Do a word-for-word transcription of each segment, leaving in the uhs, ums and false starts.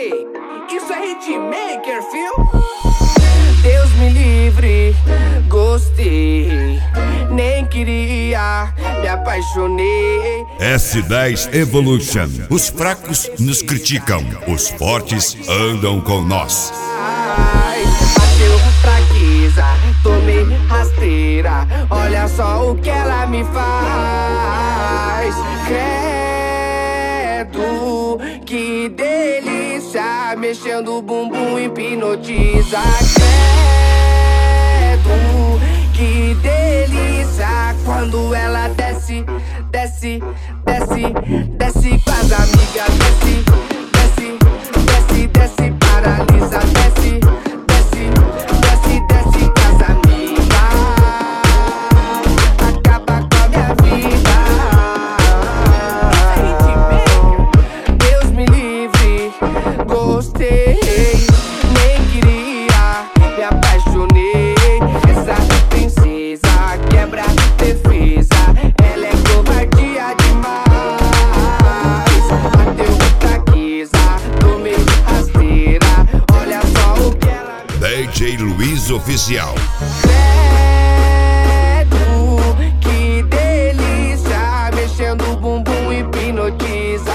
Ei, isso é hitmaker, fio? Deus me livre, gostei, nem queria, me apaixonei. S dez Evolution. Os fracos nos criticam, os fortes andam com nós. Ai, bateu fraqueza, tomei rasteira, olha só o que ela me faz. Credo, que delícia, mexendo o bumbum hipnotiza. Credo, que delícia, quando ela desce, desce, desce, desce com as amigas, desce, desce, desce, desce, paralisa, desce, desce, desce, desce com as amigas, acaba com a minha vida. Deus me livre, gostei, nem queria, me apaixonei. Essa princesa quebra defesa, ela é covardia demais. Bateu fraqueza, tomei rasteira, olha só o que ela me... D J Luiz Oficial. Credo, que delícia, mexendo o bumbum hipnotiza.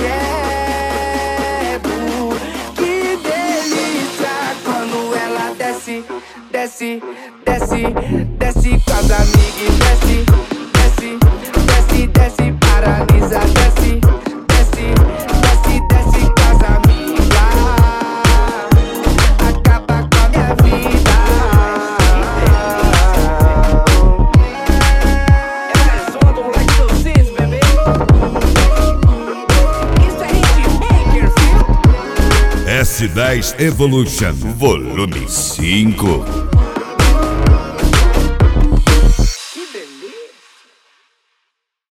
Credo, que delícia, quando ela desce, desce, desce, desce com as amigas, desce, desce, desce, desce, paralisa, desce, desce, desce, desce com as amigas, acaba com a minha vida. Essa é só do moleque do Cis, bebê. Isso é hitmaker, filho. S dez Evolution, volume cinco.